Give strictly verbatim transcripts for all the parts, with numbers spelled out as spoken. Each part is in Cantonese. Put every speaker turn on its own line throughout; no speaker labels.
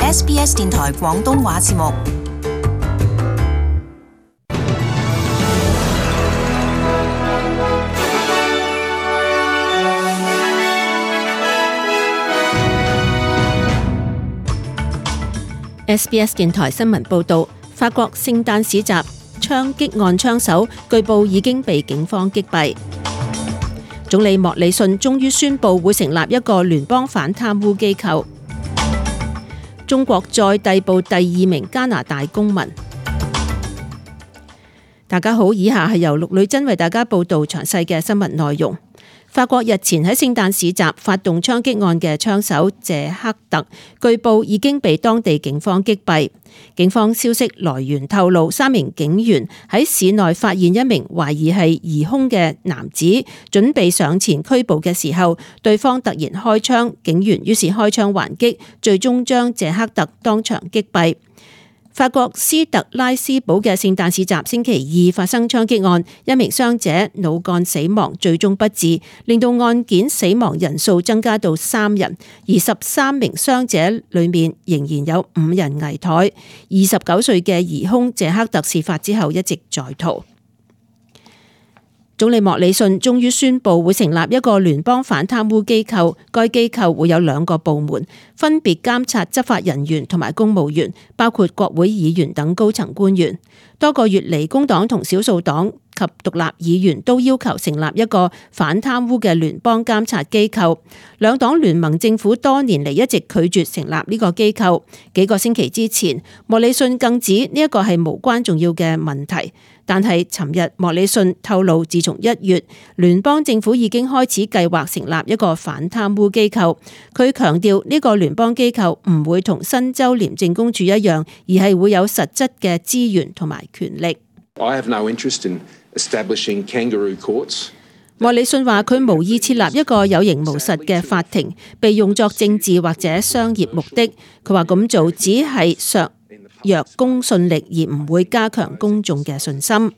S B S 電台廣東話節目。
S B S 電台新聞報導，法國聖誕市集槍擊案槍手據報已經被警方擊斃。總理莫里遜終於宣布會成立一個聯邦反貪污機構。中國再逮捕第二名加拿大公民。大家好，以下係由陸女珍為大家報導詳細嘅新聞內容。法國日前喺聖誕市集發動槍擊案嘅槍手謝克特，據報已經被當地警方擊斃。警方消息來源透露，三名警員喺市內發現一名懷疑係疑兇嘅男子，準備上前拘捕嘅時候，對方突然開槍，警員於是開槍還擊，最終將謝克特當場擊斃。法國斯特拉斯堡嘅聖誕市集星期二發生槍擊案，一名傷者腦幹死亡，最終不治，令到案件死亡人數增加到三人，而十三名傷者裏面仍然有五人危殆。二十九歲嘅疑兇謝克特事發之後一直在逃。總理莫里遜終於宣布會成立一個聯邦反貪污機構，該機構會有兩個部門，分別監察執法人員同埋公務員，包括國會議員等高層官員。多個月嚟，工黨同少數黨及獨立議員都要求成立一個反貪污嘅聯邦監察機構。兩黨聯盟政府多年嚟一直拒絕成立呢個機構。幾個星期之前，莫里遜更指呢一個係無關重要嘅問題。但係尋日莫里遜透露，自從一月，聯邦政府已經開始計劃成立一個反貪污機構。佢強調呢個聯邦機構唔會同新州廉政公署一樣，而係會有實質嘅資源同埋權力。
I have no interest in establishing kangaroo courts.
莫里遜話：佢無意設立一個有形無實嘅法庭，被用作政治或者商業目的。佢話咁做只係削弱公信力，而唔會加強公眾嘅信心。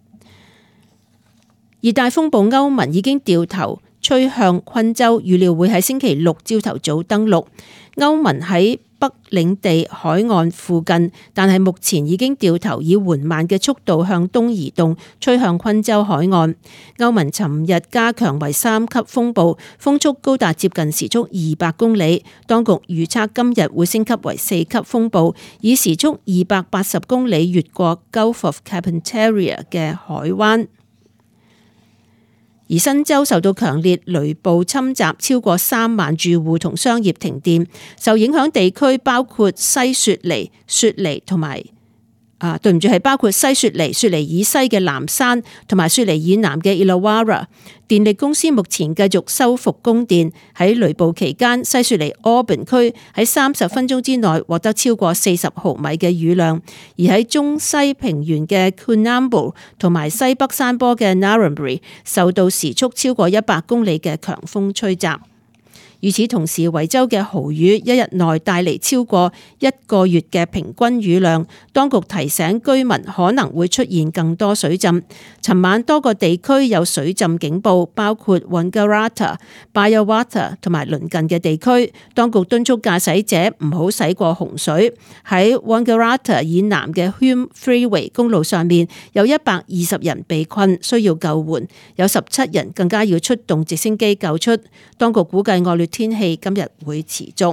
熱帶風暴歐文已經掉頭吹向昆州，預料會喺星期六朝頭早登陸。歐文喺北領地海岸附近，但係目前已經掉頭以緩慢嘅速度向東移動，吹向昆州海岸。歐文尋日加強為三級風暴，風速高達接近時速二百公里。當局預測今日會升級為四級風暴，以時速二百八十公里越過 Gulf of Carpentaria 嘅海灣。而新州受到強烈雷暴侵襲，超過三萬住戶同商業停電。受影響地區包括西雪梨、雪梨同埋啊，對唔住，係包括西雪梨、雪梨以西嘅南山同埋雪梨以南嘅 Illawarra。電力公司目前繼續修復供電。喺雷暴期間，西雪梨 Auburn 區喺三十分鐘之內獲得超過四十毫米嘅雨量，而喺中西平原嘅 Coonamble 同埋西北山坡嘅 Narrabri 受到時速超過一百公里嘅強風吹襲。與此同時，維州嘅豪雨一日內帶嚟超過一個月嘅平均雨量，當局提醒居民可能會出現更多水浸。尋晚多個地區有水浸警報，包括 Wangaratta、Biawata 同埋鄰近嘅地區。當局敦促駕駛者唔好駛過洪水。喺 Wangaratta 以南嘅 Hume Freeway 公路上面，有一百二十人被困，需要救援，有十七人更加要出動直升機救出。當局估計惡劣天氣今日會持續。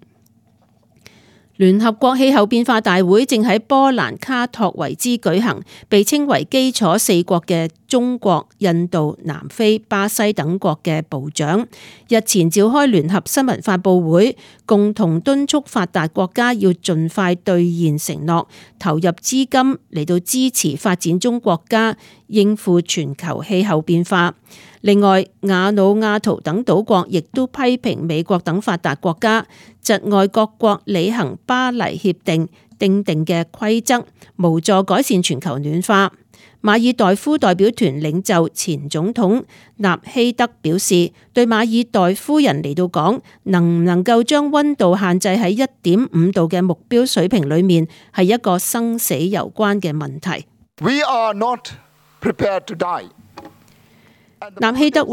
聯合國氣候變化大會正喺波蘭卡托維茲舉行，被稱為基礎四國嘅中國、印度、南非、巴西等國嘅部長日前召開聯合新聞發佈會，共同敦促發達國家要盡快兌現承諾，投入資金嚟到支持發展中國家應付全球氣候變化。另外，瓦努阿圖等島國亦都批評美國等發達國家窒礙各國履行巴黎協定訂定嘅規則，無助改善全球暖化。馬爾代夫代表團領袖前總統納希德表示，對馬爾代夫人嚟到講，能唔能夠將溫度限制喺一點五度嘅目標水平裏面，係一個生死攸關嘅問題。
We are not prepared to die.
納希德話，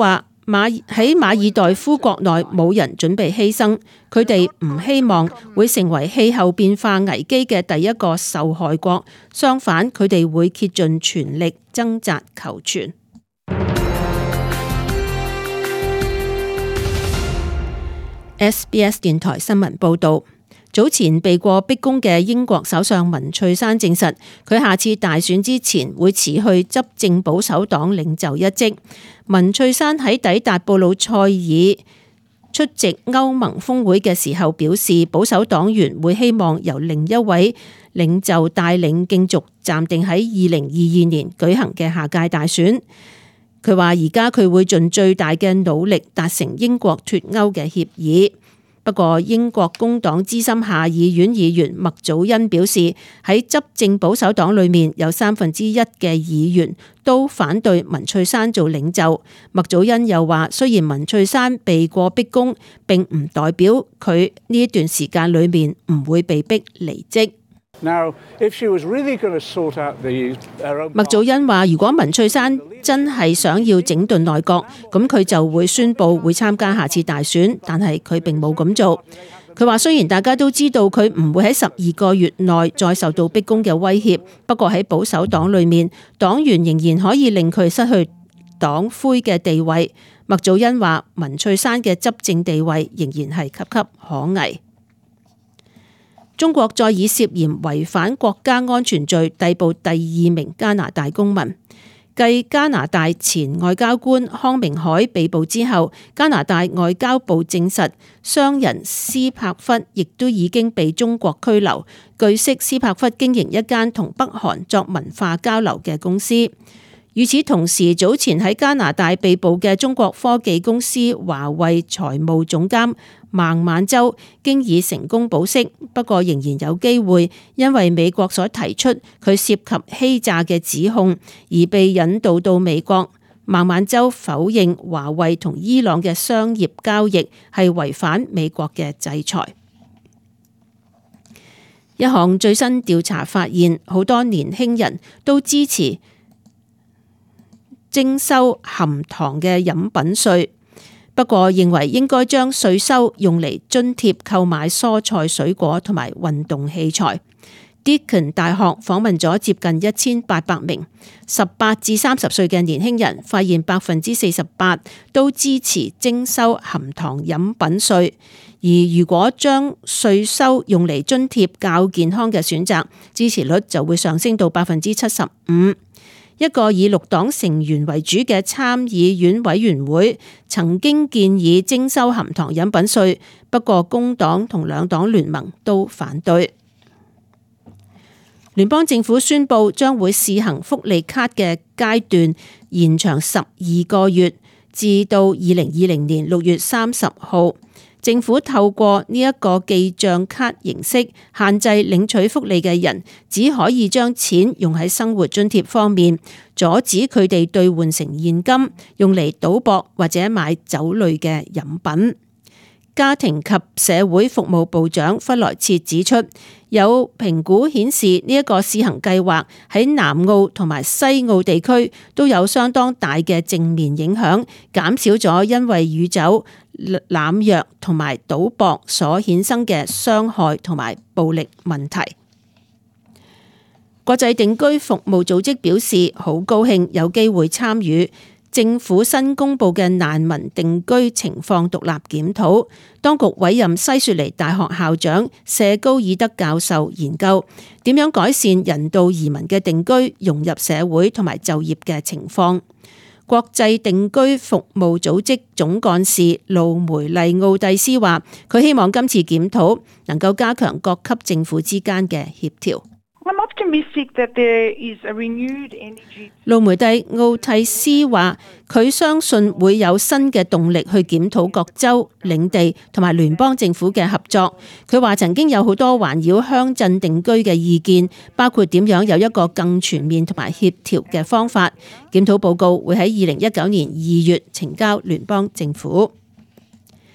馬喺馬爾代夫國內冇人準備犧牲，佢哋唔希望會成為氣候變化危機嘅第一個受害國，相反佢哋會竭盡全力掙扎求存。S B S 電台新聞報導，早前避過逼宮嘅英國首相文翠珊證實，佢下次大選之前會辭去執政保守黨領袖一職。文翠珊喺抵達布魯塞爾出席歐盟峰會嘅時候表示，保守黨員會希望由另一位領袖帶領競逐暫定喺二零二二年舉行嘅下屆大選。佢話而家佢會盡最大嘅努力達成英國脫歐嘅協議。不過英國工黨資深下議院議員麥祖恩表示，喺執政保守黨裏面有三分之一嘅議員都反對文翠珊做領袖。麥祖恩又話，雖然文翠珊避過逼宮，並唔代表佢呢一段時間裏面唔會被逼離職。
Now, if she was really going to sort out the, uh,
麥祖恩話，如果文翠珊真係想要整頓內閣，咁佢就會宣布會參加下次大選，但係佢並冇咁做。佢話雖然大家都知道佢唔會喺十二個月內再受到逼宮嘅威脅，不過喺保守黨裏面，黨員仍然可以令佢失去黨魁嘅地位。麥祖恩話，文翠珊嘅執政地位仍然係岌岌可危。中國再以涉嫌違反國家安全罪逮捕第二名加拿大公民。繼加拿大前外交官康明凱被捕之後，加拿大外交部證實商人斯帕弗亦都已經被中國拘留。據悉，斯帕弗經營一間同北韓作文化交流嘅公司。與此同時，早前喺加拿大被捕嘅中國科技公司華為財務總監孟晚舟經已成功保釋，不過仍然有機會因為美國所提出佢涉及欺詐嘅指控而被引渡到美國。孟晚舟否認華為同伊朗嘅商業交易係違反美國嘅制裁。一項最新調查發現，好多年輕人都支持徵收含糖嘅飲品稅，不過認為應該將稅收用嚟津貼購買蔬菜水果同埋運動器材。Deakin 大學訪問咗接近一千八百名十八至三十歲嘅年輕人，發現百分之四十八都支持徵收含糖飲品稅，而如果將稅收用嚟津貼較健康嘅選擇，支持率就會上升到百分之七十五。一個以綠黨成員為主嘅參議院委員會曾經建議徵收含糖飲品稅，不過工黨同兩黨聯盟都反對。聯邦政府宣布將會試行福利卡嘅階段延長十二個月，至到二零二零年六月三十號。政府透過呢一個記賬卡形式，限制領取福利嘅人只可以將錢用喺生活津貼方面，阻止佢哋兌換成現金，用嚟賭博或者買酒類嘅飲品。家庭及社會服務部長弗萊切指出，有評估顯示呢一個試行計劃喺南澳同埋西澳地區都有相當大嘅正面影響，減少咗因為酗酒、濫藥同埋賭博所衍生嘅傷害同埋暴力問題。國際定居服務組織表示，好高興有機會參與政府新公布嘅難民定居情況獨立檢討。當局委任西雪梨大學校長謝高爾德教授研究點樣改善人道移民嘅定居、融入社會同埋就業嘅情況。國際定居服務組織總幹事路梅利奧蒂斯話，佢希望今次檢討能夠加強各級政府之間嘅協調。路梅蒂奧蒂斯話，佢相信會有新嘅動力去檢討各州、領地同埋聯邦政府嘅合作。佢話曾經有好多環繞鄉鎮定居嘅意見，包括點樣有一個更全面同埋協調嘅方法。檢討報告會喺二零一九年二月呈交聯邦政府。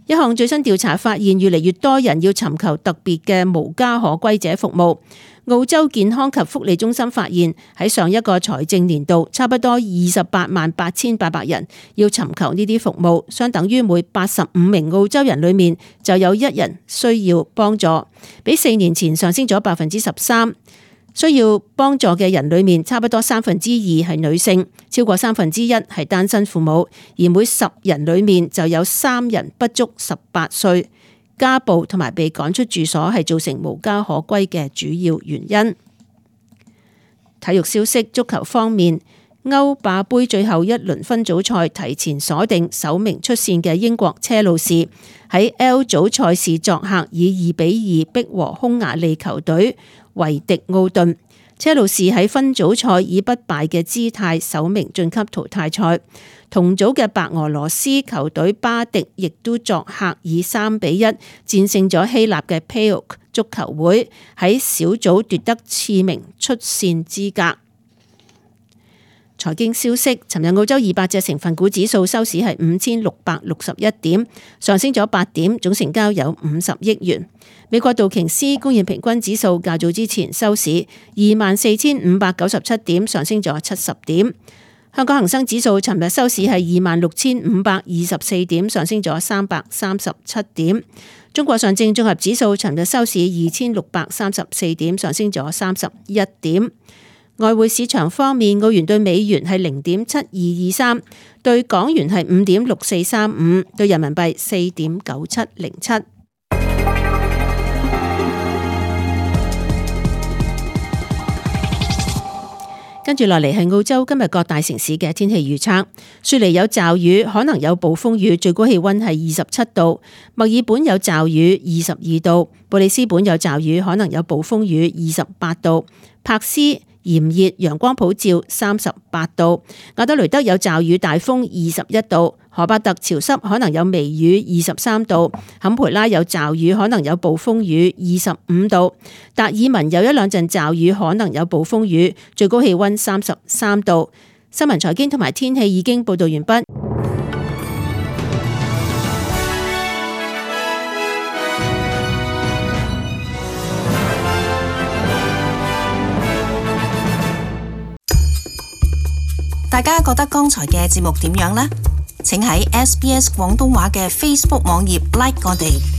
一項最新調查發現，越嚟越多人要尋求特別嘅無家可歸者服務。澳洲健康及福利中心發現，喺上一個財政年度，差不多二十八萬八千八百人要尋求呢啲服務，相等於每八十五名澳洲人裏面就有一人需要幫助，比四年前上升咗百分之十三。需要幫助嘅人裏面，差不多三分之二係女性，超過三分之一係單身父母，而每十人裏面就有三人不足十八歲。家暴同埋被趕出住所係造成無家可歸嘅主要原因。體育消息，足球方面，歐霸盃最後一輪分組賽提前鎖定首名出線嘅英國車路士，喺 L 組賽事作客以二比二逼和匈牙利球隊維迪奧頓。車路士喺分組賽以不敗嘅姿態首名晉級淘汰賽。同組嘅白俄羅斯球隊巴迪亦都作客以三比一戰勝咗希臘嘅 P A O K 足球會，喺小組奪得次名出線資格。財經消息，尋日澳洲二百隻成分股指數收市係五千六百六十一點，上升咗八點，總成交有五十億元。美國道瓊斯工業平均指數較早之前收市二萬四千五百九十七點，上升咗七十點。香港恒生指數尋日收市係二萬六千五百二十四點，上升咗三百三十七點。中國上證綜合指數尋日收市二千六百三十四點，上升咗三十一點。外匯市場方面，澳元對美元係零點七二二三，對港元係五點六四三五，對人民幣四點九七零七。跟住落嚟係澳洲今日各大城市嘅天氣預測。雪梨有驟雨，可能有暴風雨，最高氣溫係二十七度。墨爾本有驟雨，二十二度。布里斯本有驟雨，可能有暴風雨，二十八度。柏斯炎熱，陽光普照，三十八度。亞德雷德有驟雨，大風，二十一度。荷伯特潮濕，可能有微雨，二十三度。坎培拉有驟雨，可能有暴風雨，二十五度。達爾文有一兩陣驟雨，可能有暴風雨，最高氣溫三十三度。新聞財經同埋天氣已經報道完畢。
大家覺得剛才嘅節目點樣呢？請喺 S B S 廣東話嘅 Facebook 網頁 like 我哋。